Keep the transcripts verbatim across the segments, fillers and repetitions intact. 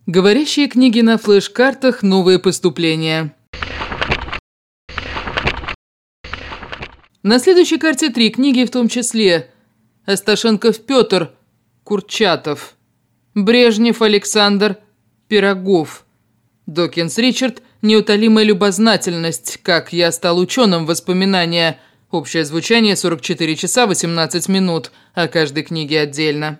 Говорящие книги на флеш-картах. Новые поступления. На следующей карте три книги, в том числе Асташенков Петр, Курчатов, Брежнев Александр, Пирогов, Докинс Ричард, Неутолимая любознательность, Как я стал ученым, воспоминания. Общее звучание сорок четыре часа восемнадцать минут, о каждой книге отдельно.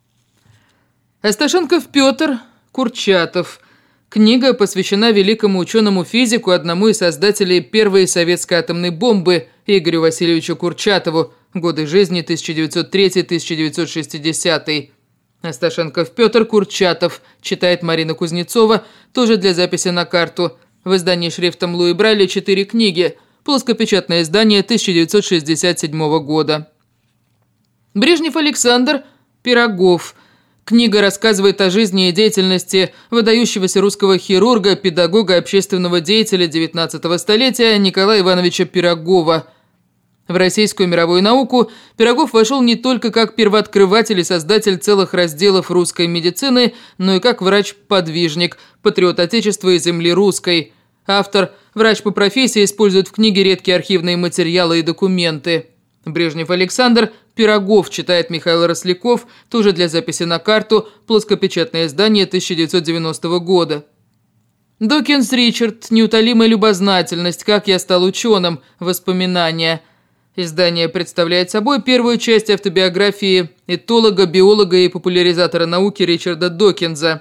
Асташенков Петр, Курчатов. Книга посвящена великому ученому-физику, одному из создателей первой советской атомной бомбы, Игорю Васильевичу Курчатову, годы жизни тысяча девятьсот третий — тысяча девятьсот шестидесятый. Асташенков Петр, Курчатов, читает Марина Кузнецова, тоже для записи на карту. В издании шрифтом Луи Брайля четыре книги, плоскопечатное издание тысяча девятьсот шестьдесят седьмого года. Брежнев Александр, Пирогов. Книга рассказывает о жизни и деятельности выдающегося русского хирурга, педагога, общественного деятеля девятнадцатого столетия Николая Ивановича Пирогова. В российскую мировую науку Пирогов вошел не только как первооткрыватель и создатель целых разделов русской медицины, но и как врач-подвижник, патриот Отечества и земли русской. Автор, врач по профессии, использует в книге редкие архивные материалы и документы. Брежнев Александр, Пирогов, читает Михаил Росляков, тоже для записи на карту, плоскопечатное издание тысяча девятьсот девяностого года. Докинс Ричард, Неутолимая любознательность, Как я стал ученым, воспоминания. Издание представляет собой первую часть автобиографии этолога, биолога и популяризатора науки Ричарда Докинза.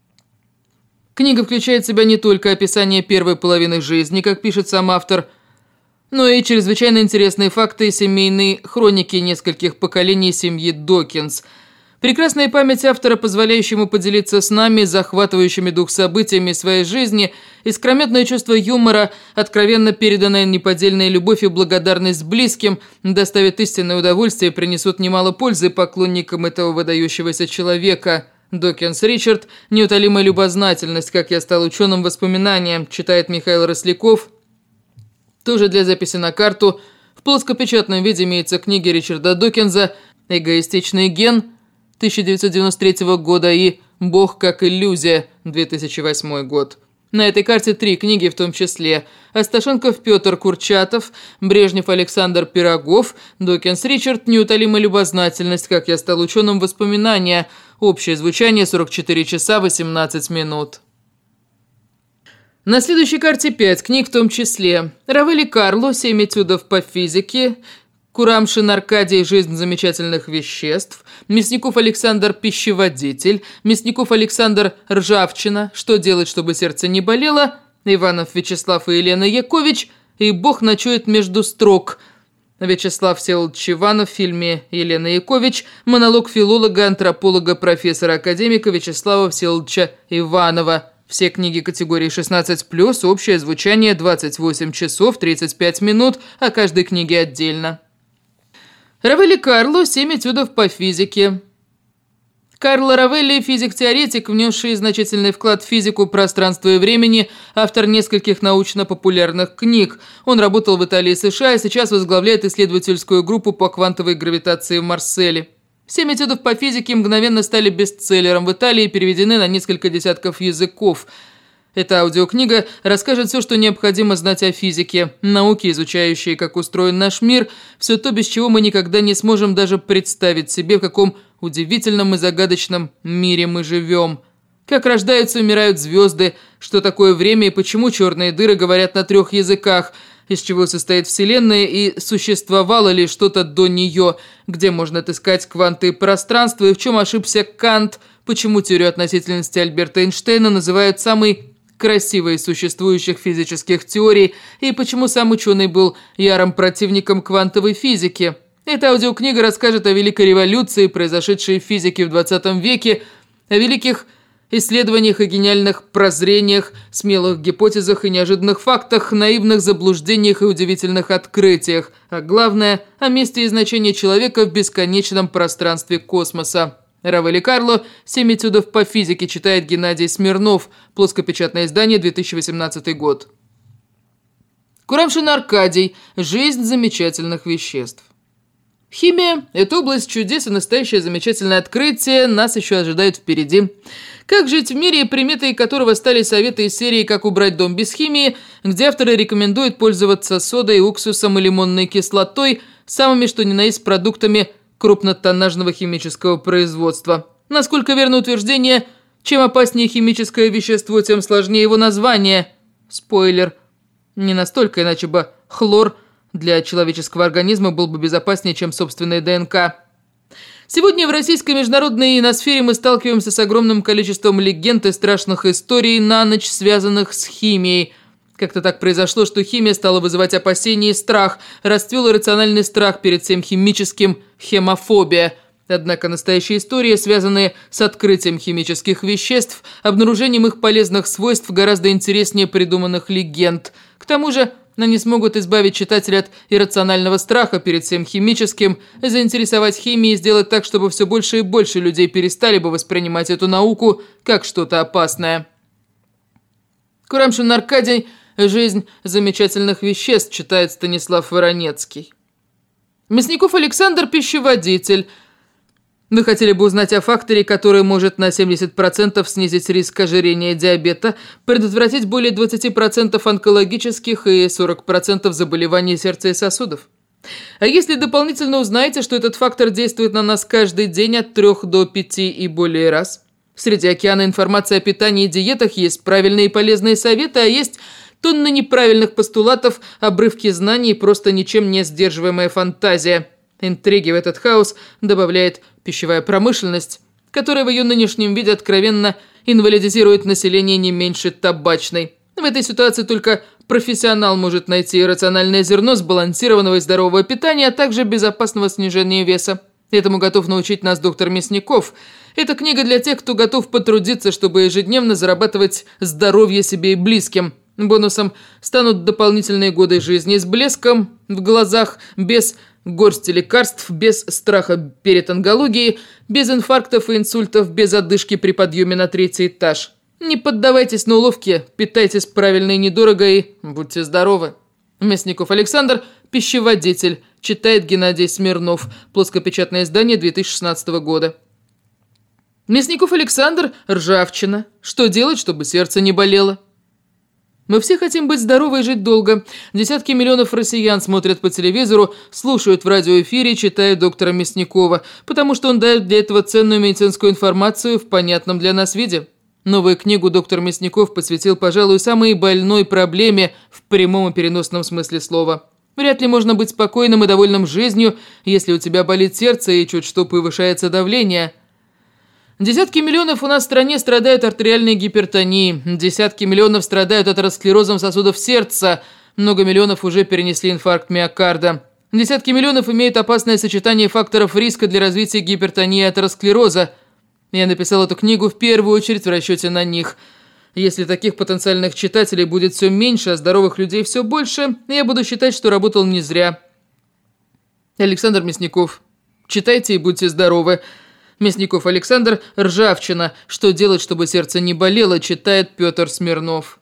Книга включает в себя не только описание первой половины жизни, как пишет сам автор, но и чрезвычайно интересные факты семейной хроники нескольких поколений семьи Докинз. Прекрасная память автора, позволяющая ему поделиться с нами захватывающими дух событиями своей жизни, искрометное чувство юмора, откровенно переданная неподдельная любовь и благодарность близким, доставят истинное удовольствие и принесут немало пользы поклонникам этого выдающегося человека. Докинс Ричард, Неутолимая любознательность, Как я стал ученым, воспоминания, читает Михаил Росляков, тоже для записи на карту. В плоскопечатном виде имеются книги Ричарда Докинза «Эгоистичный ген» тысяча девятьсот девяносто третьего года и «Бог как иллюзия» две тысячи восьмой год. На этой карте три книги, в том числе Асташенков Петр, Курчатов, Брежнев Александр, Пирогов, Докинс Ричард, Неутолимая любознательность, Как я стал ученым, воспоминания. Общее звучание сорок четыре часа восемнадцать минут. На следующей карте пять книг, в том числе Равель и Карло, семь этюдов по физике, Курамшин Аркадий, жизнь замечательных веществ, Мясников Александр, пищеводитель, Мясников Александр, ржавчина, что делать, чтобы сердце не болело, Иванов Вячеслав и Елена Якович, и Бог ночует между строк. Вячеслав Всеволодович Иванов в фильме «Елена Якович», монолог филолога, антрополога, профессора, академика Вячеслава Всеволодовича Иванова. Все книги категории шестнадцать плюс, общее звучание двадцать восемь часов тридцать пять минут, о каждой книге отдельно. Равель и Карло, семь этюдов по физике. Карло Равелли – физик-теоретик, внесший значительный вклад в физику пространства и времени, автор нескольких научно-популярных книг. Он работал в Италии и США и сейчас возглавляет исследовательскую группу по квантовой гравитации в Марселе. Семь этюдов по физике мгновенно стали бестселлером в Италии и переведены на несколько десятков языков. Эта аудиокнига расскажет все, что необходимо знать о физике, науке, изучающей, как устроен наш мир, все то, без чего мы никогда не сможем даже представить себе, в каком удивительном и загадочном мире мы живем. Как рождаются и умирают звезды, что такое время и почему черные дыры говорят на трех языках, из чего состоит Вселенная и существовало ли что-то до нее, где можно отыскать кванты пространства и в чем ошибся Кант, почему теорию относительности Альберта Эйнштейна называют самой красивой из существующих физических теорий и почему сам ученый был ярым противником квантовой физики. Эта аудиокнига расскажет о великой революции, произошедшей в физике в двадцатом веке, о великих исследованиях и гениальных прозрениях, смелых гипотезах и неожиданных фактах, наивных заблуждениях и удивительных открытиях, а главное – о месте и значении человека в бесконечном пространстве космоса. Равель и Карло, семь этюдов по физике, читает Геннадий Смирнов, плоскопечатное издание, две тысячи восемнадцатый год. Курамшин Аркадий, жизнь замечательных веществ. Химия – это область чудес и настоящее замечательное открытие нас еще ожидает впереди. Как жить в мире, приметой которого стали советы из серии «Как убрать дом без химии», где авторы рекомендуют пользоваться содой, уксусом и лимонной кислотой, самыми что ни на есть продуктами крупнотоннажного химического производства. Насколько верно утверждение, чем опаснее химическое вещество, тем сложнее его название. Спойлер. Не настолько, иначе бы хлор для человеческого организма был бы безопаснее, чем собственная ДНК. Сегодня в российской международной иносфере мы сталкиваемся с огромным количеством легенд и страшных историй на ночь, связанных с химией. Как-то так произошло, что химия стала вызывать опасения и страх, расцвел иррациональный страх перед всем химическим, хемофобия. Однако настоящие истории, связанные с открытием химических веществ, обнаружением их полезных свойств, гораздо интереснее придуманных легенд. К тому же они смогут избавить читателя от иррационального страха перед всем химическим, заинтересовать химией и сделать так, чтобы все больше и больше людей перестали бы воспринимать эту науку как что-то опасное. Курамшин Аркадий «Жизнь замечательных веществ», читает Станислав Воронецкий. Мясников Александр – пищеводитель. Вы хотели бы узнать о факторе, который может на семьдесят процентов снизить риск ожирения и диабета, предотвратить более двадцать процентов онкологических и сорок процентов заболеваний сердца и сосудов? А если дополнительно узнаете, что этот фактор действует на нас каждый день от трёх до пяти и более раз? Среди океана информации о питании и диетах есть правильные и полезные советы, а есть тонны неправильных постулатов, обрывки знаний и просто ничем не сдерживаемая фантазия. Интриги в этот хаос добавляет пищевая промышленность, которая в ее нынешнем виде откровенно инвалидизирует население не меньше табачной. В этой ситуации только профессионал может найти рациональное зерно сбалансированного и здорового питания, а также безопасного снижения веса. Этому готов научить нас доктор Мясников. Это книга для тех, кто готов потрудиться, чтобы ежедневно зарабатывать здоровье себе и близким. Бонусом станут дополнительные годы жизни с блеском в глазах, без горсти лекарств, без страха перед онкологией, без инфарктов и инсультов, без одышки при подъеме на третий этаж. Не поддавайтесь на уловки, питайтесь правильно и недорого и будьте здоровы. Мясников Александр, пищеводитель, читает Геннадий Смирнов, плоскопечатное издание две тысячи шестнадцатого года. Мясников Александр, ржавчина. Что делать, чтобы сердце не болело? Мы все хотим быть здоровы и жить долго. Десятки миллионов россиян смотрят по телевизору, слушают в радиоэфире, читают доктора Мясникова, потому что он дает для этого ценную медицинскую информацию в понятном для нас виде. Новую книгу доктор Мясников посвятил, пожалуй, самой больной проблеме в прямом и переносном смысле слова. Вряд ли можно быть спокойным и довольным жизнью, если у тебя болит сердце и чуть что повышается давление. Десятки миллионов у нас в стране страдают артериальной гипертонией, десятки миллионов страдают атеросклерозом сосудов сердца, много миллионов уже перенесли инфаркт миокарда. Десятки миллионов имеют опасное сочетание факторов риска для развития гипертонии и атеросклероза. Я написал эту книгу в первую очередь в расчете на них. Если таких потенциальных читателей будет все меньше, а здоровых людей все больше, я буду считать, что работал не зря. Александр Мясников. Читайте и будьте здоровы. Мясников Александр, ржавчина. Что делать, чтобы сердце не болело, читает Петр Смирнов.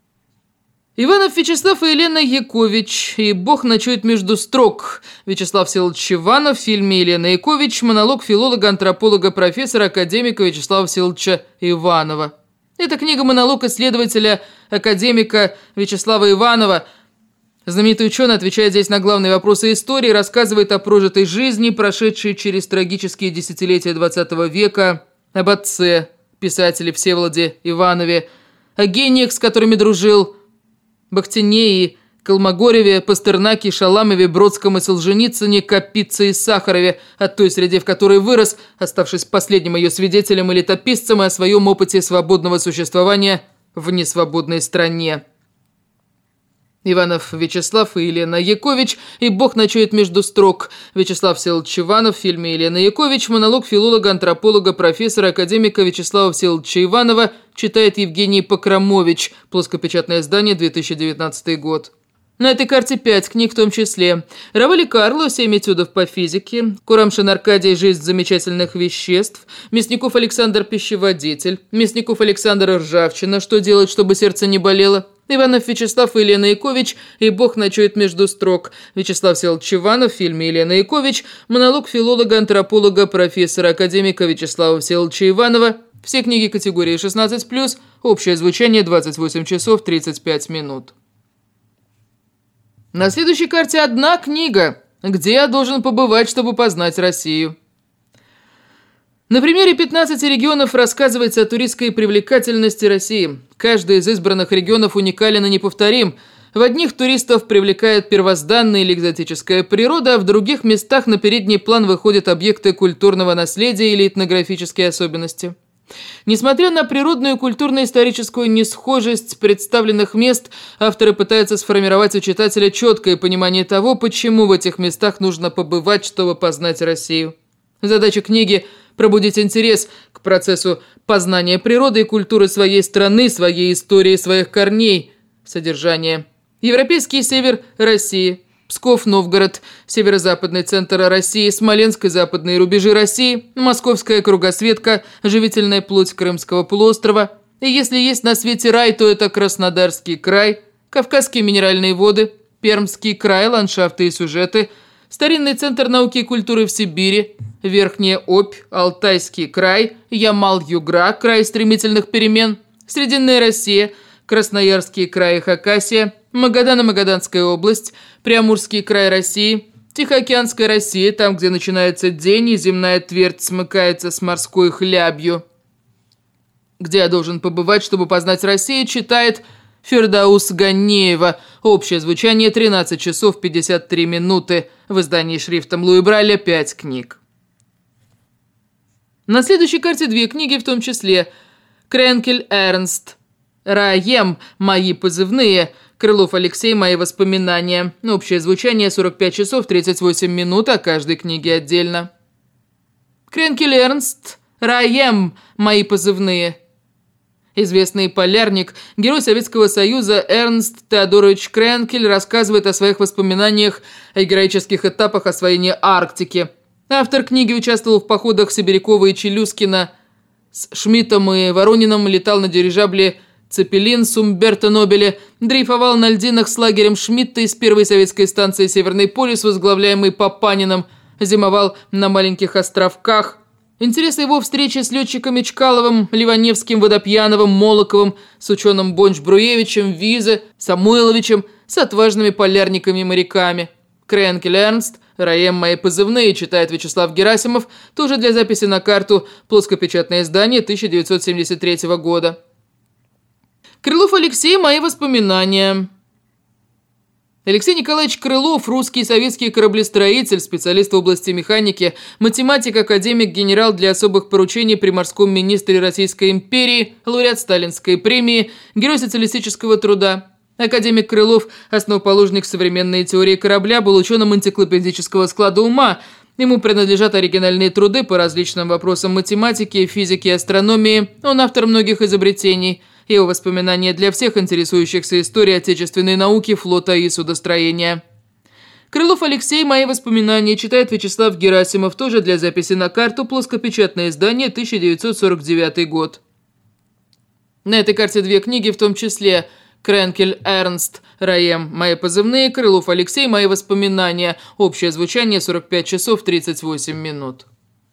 Иванов Вячеслав и Елена Якович. И Бог ночует между строк. Вячеслав Всеволодович Иванов в фильме «Елена Якович». Монолог филолога, антрополога, профессора, академика Вячеслава Всеволодовича Иванова. Это книга-монолог исследователя, академика Вячеслава Иванова. Знаменитый ученый отвечает здесь на главные вопросы истории, рассказывает о прожитой жизни, прошедшей через трагические десятилетия двадцатого века, об отце, писателе Всеволоде Иванове, о гениях, с которыми дружил, Бахтинеи, Колмогореве, Пастернаке, Шаламове, Бродском и Солженицыне, Капице и Сахарове, о той среде, в которой вырос, оставшись последним ее свидетелем и летописцем, и о своем опыте свободного существования в несвободной стране. Иванов Вячеслав и Елена Якович, и Бог ночует между строк. Вячеслав Всеволодович Иванов в фильме «Елена Якович», монолог филолога, антрополога, профессора, академика Вячеслава Всеволодовича Иванова, читает Евгений Покромович, плоскопечатное издание, две тысячи девятнадцатый год. На этой карте пять книг в том числе. Равали Карло «Семь этюдов по физике», Курамшин Аркадий «Жизнь замечательных веществ», Мясников Александр «Пищеводитель», Мясников Александр «Ржавчина. Что делать, чтобы сердце не болело», Иванов Вячеслав и Елена Якович и «Бог ночует между строк». Вячеслав Всеволодович Иванов в фильме «Елена Якович», монолог филолога-антрополога, профессора, академика Вячеслава Всеволодовича Иванова. Все книги категории шестнадцать плюс, общее звучание двадцать восемь часов тридцать пять минут. На следующей карте одна книга, где я должен побывать, чтобы познать Россию. На примере пятнадцати регионов рассказывается о туристской привлекательности России. Каждый из избранных регионов уникален и неповторим. В одних туристов привлекает первозданная или экзотическая природа, а в других местах на передний план выходят объекты культурного наследия или этнографические особенности. Несмотря на природную культурно-историческую несхожесть представленных мест, авторы пытаются сформировать у читателя четкое понимание того, почему в этих местах нужно побывать, чтобы познать Россию. Задача книги – пробудить интерес к процессу познания природы и культуры своей страны, своей истории, своих корней. Содержание. Европейский север России. Псков, Новгород, северо-западный центр России, Смоленск и западные рубежи России, Московская кругосветка, живительная плоть Крымского полуострова. И если есть на свете рай, то это Краснодарский край, Кавказские минеральные воды, Пермский край, ландшафты и сюжеты, старинный центр науки и культуры в Сибири, Верхняя Обь, Алтайский край, Ямал-Югра, край стремительных перемен, Срединная Россия, Красноярский край и Хакасия, Магадан и Магаданская область, Приамурский край России, Тихоокеанская Россия, там, где начинается день, и земная твердь смыкается с морской хлябью. Где я должен побывать, чтобы познать Россию, читает Фердаус Ганеева. Общее звучание тринадцать часов пятьдесят три минуты. В издании шрифтом Луи Брайля пять книг. На следующей карте две книги, в том числе Кренкель Эрнст, Раем, мои позывные, Крылов Алексей, мои воспоминания. Общее звучание сорок пять часов тридцать восемь минут, о каждой книге отдельно. Кренкель Эрнст, Раем, мои позывные. Известный полярник, герой Советского Союза Эрнст Теодорович Кренкель рассказывает о своих воспоминаниях о героических этапах освоения Арктики. Автор книги участвовал в походах Сибирякова и Челюскина. С Шмидтом и Ворониным летал на дирижабле «Цепелин» с Умберто Нобеле, дрейфовал на льдинах с лагерем Шмидта из первой советской станции «Северный полюс», возглавляемый Папаниным, зимовал на маленьких островках. Интересы его встречи с летчиками Чкаловым, Ливаневским, Водопьяновым, Молоковым, с ученым Бонч-Бруевичем, Визе, Самойловичем, с отважными полярниками и моряками. Кренкель Эрнст, Раем, мои позывные, читает Вячеслав Герасимов, тоже для записи на карту, плоскопечатное издание тысяча девятьсот семьдесят третьего года. Крылов Алексей, мои воспоминания. Алексей Николаевич Крылов, русский и советский кораблестроитель, специалист в области механики, математик, академик, генерал для особых поручений при морском министре Российской империи, лауреат Сталинской премии, герой социалистического труда. Академик Крылов, основоположник современной теории корабля, был ученым энциклопедического склада ума. Ему принадлежат оригинальные труды по различным вопросам математики, физики и астрономии. Он автор многих изобретений. Его воспоминания для всех интересующихся историей отечественной науки, флота и судостроения. Крылов Алексей, мои воспоминания, читает Вячеслав Герасимов, тоже для записи на карту, плоскопечатное издание тысяча девятьсот сорок девятый год. На этой карте две книги, в том числе Кренкель Эрнст, Раем, мои позывные, Крылов Алексей, мои воспоминания. Общее звучание сорок пять часов тридцать восемь минут.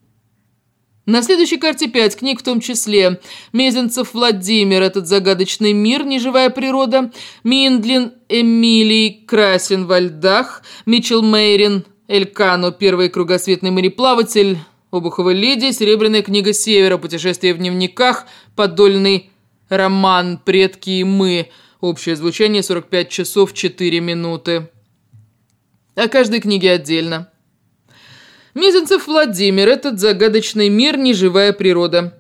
На следующей карте пять книг, в том числе Мезенцев Владимир, этот загадочный мир, неживая природа, Миндлин Эмилий, Красин во льдах, Митчелл Мейрин, Элькано, первый кругосветный мореплаватель, Обухова леди, Серебряная книга Севера, Путешествие в дневниках, Подольный роман «Предки и мы». Общее звучание сорок пять часов четыре минуты. О каждой книге отдельно. Мезенцев Владимир, этот загадочный мир, неживая природа.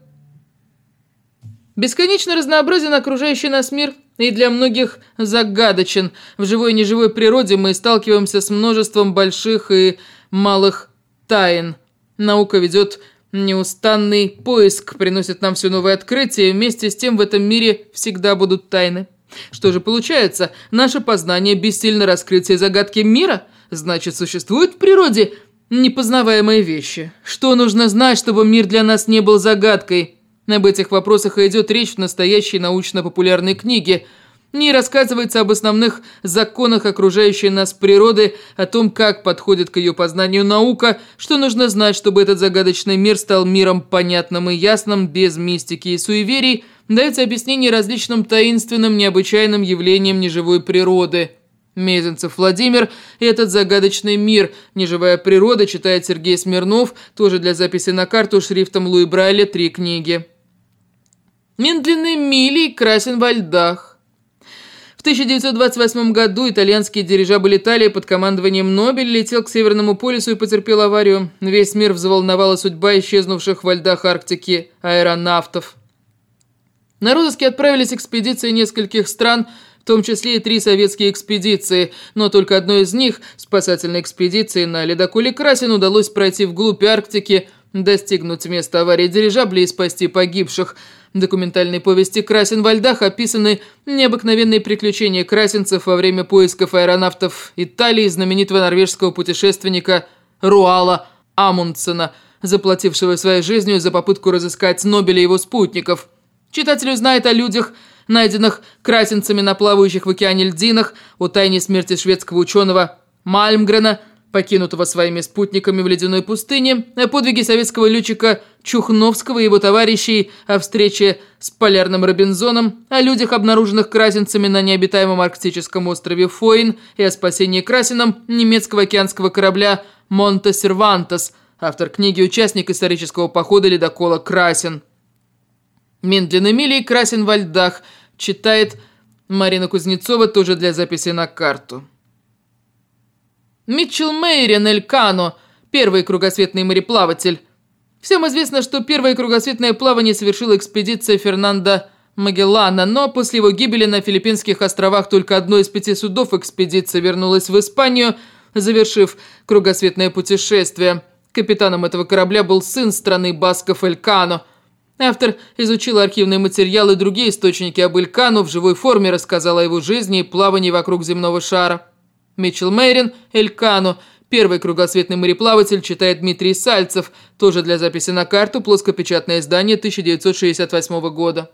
Бесконечно разнообразен окружающий нас мир и для многих загадочен. В живой и неживой природе мы сталкиваемся с множеством больших и малых тайн. Наука ведет неустанный поиск, приносит нам все новые открытия, и вместе с тем в этом мире всегда будут тайны. Что же получается? Наше познание бессильно раскрытие загадки мира? Значит, существует в природе непознаваемые вещи. Что нужно знать, чтобы мир для нас не был загадкой? Об этих вопросах и идет речь в настоящей научно-популярной книге. В ней рассказывается об основных законах окружающей нас природы, о том, как подходит к ее познанию наука, что нужно знать, чтобы этот загадочный мир стал миром понятным и ясным, без мистики и суеверий, дается объяснение различным таинственным, необычайным явлениям неживой природы. Мезенцев Владимир и этот загадочный мир, неживая природа, читает Сергей Смирнов, тоже для записи на карту шрифтом Луи Брайля, три книги. Медленный мили красен во льдах. В тысяча девятьсот двадцать восьмом году итальянский дирижабль «Италия» под командованием Нобель летел к Северному полюсу и потерпел аварию. Весь мир взволновала судьба исчезнувших во льдах Арктики аэронавтов. На розыске отправились экспедиции нескольких стран, в том числе и три советские экспедиции, но только одной из них, спасательной экспедиции на ледоколе «Красин», удалось пройти вглубь Арктики, достигнуть места аварии дирижабля и спасти погибших. В документальной повести «Красин во льдах» описаны необыкновенные приключения красинцев во время поисков аэронавтов Италии знаменитого норвежского путешественника Руала Амундсена, заплатившего своей жизнью за попытку разыскать Нобеля и его спутников. Читатель узнает о людях, найденных красинцами на плавающих в океане льдинах, о тайне смерти шведского ученого Мальмгрена, покинутого своими спутниками в ледяной пустыне, о подвиге советского летчика Чухновского и его товарищей, о встрече с полярным Робинзоном, о людях, обнаруженных красинцами на необитаемом арктическом острове Фойн, и о спасении красином немецкого океанского корабля «Монте Сервантес», автор книги «Участник исторического похода ледокола «Красин». «Медленный мили красен во льдах», читает Марина Кузнецова, тоже для записи на карту. Митчелл Мейрен Элькано, первый кругосветный мореплаватель. Всем известно, что первое кругосветное плавание совершила экспедиция Фернандо Магеллана, но после его гибели на Филиппинских островах только одно из пяти судов экспедиции вернулось в Испанию, завершив кругосветное путешествие. Капитаном этого корабля был сын страны басков Элькано. Автор изучил архивные материалы и другие источники об Элькано, в живой форме рассказал о его жизни и плавании вокруг земного шара. Митчелл Мейрен Элькано, первый кругосветный мореплаватель, читает Дмитрий Сальцев, тоже для записи на карту, плоскопечатное издание тысяча девятьсот шестьдесят восьмого года.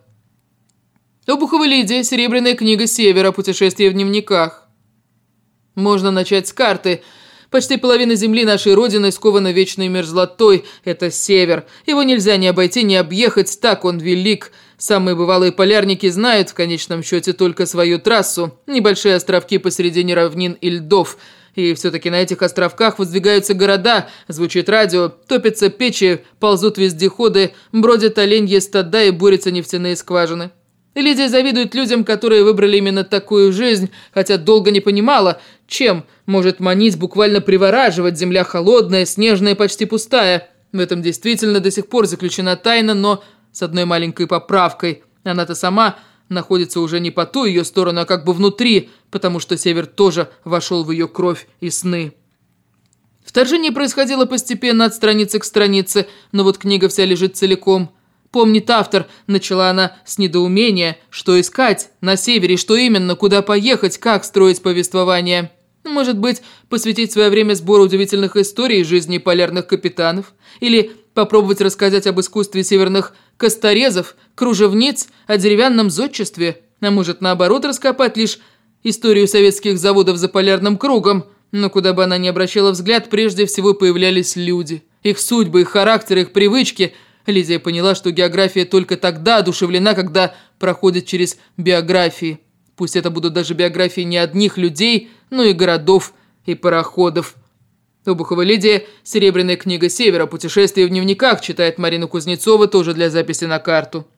Обухова Лидия, серебряная книга Севера, путешествие в дневниках. Можно начать с карты. Почти половина земли нашей Родины скована вечной мерзлотой. Это север. Его нельзя ни обойти, ни объехать, так он велик. Самые бывалые полярники знают в конечном счете только свою трассу. Небольшие островки посередине равнин и льдов. И все-таки на этих островках воздвигаются города, звучит радио, топятся печи, ползут вездеходы, бродят оленьи стада и борются нефтяные скважины. Лидия завидует людям, которые выбрали именно такую жизнь, хотя долго не понимала, чем может манить, буквально привораживать земля холодная, снежная, почти пустая. В этом действительно до сих пор заключена тайна, но с одной маленькой поправкой. Она-то сама находится уже не по ту ее сторону, а как бы внутри, потому что север тоже вошел в ее кровь и сны. Вторжение происходило постепенно от страницы к странице, но вот книга вся лежит целиком. Помнит автор, начала она с недоумения, что искать на севере, что именно, куда поехать, как строить повествование. Может быть, посвятить свое время сбору удивительных историй из жизни полярных капитанов? Или попробовать рассказать об искусстве северных косторезов, кружевниц, о деревянном зодчестве? А может, наоборот, раскопать лишь историю советских заводов за полярным кругом? Но куда бы она ни обращала взгляд, прежде всего появлялись люди. Их судьбы, их характеры, их привычки. Лидия поняла, что география только тогда одушевлена, когда проходит через биографии. Пусть это будут даже биографии не одних людей, но и городов, и пароходов. Обухова Лидия, «Серебряная книга Севера. Путешествие в дневниках», читает Марина Кузнецова, тоже для записи на карту.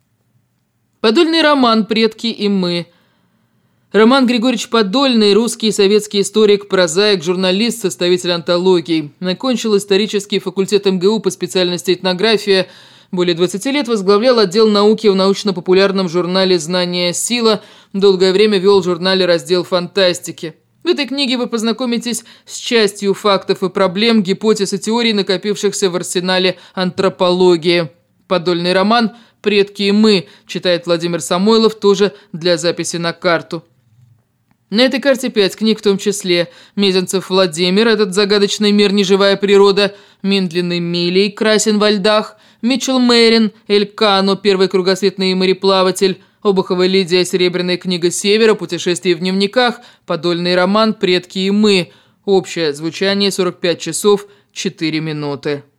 Подольный роман «Предки и мы». Роман Григорьевич Подольный, русский и советский историк, прозаик, журналист, составитель антологий. Окончил исторический факультет эм гэ у по специальности этнография. Более двадцати лет возглавлял отдел науки в научно-популярном журнале «Знание. Сила». Долгое время вел в журнале раздел фантастики. В этой книге вы познакомитесь с частью фактов и проблем, гипотез и теорий, накопившихся в арсенале антропологии. Подольный роман «Предки и мы», читает Владимир Самойлов, тоже для записи на карту. На этой карте пять книг, в том числе Мезенцев Владимир, «Этот загадочный мир, неживая природа», Медленный милей, «Красен во льдах», Митчелл Мейрен Элькано, первый кругосветный мореплаватель, Обухова Лидия, «Серебряная книга Севера», «Путешествие в дневниках», подольный роман «Предки и мы». Общее звучание сорок пять часов четыре минуты.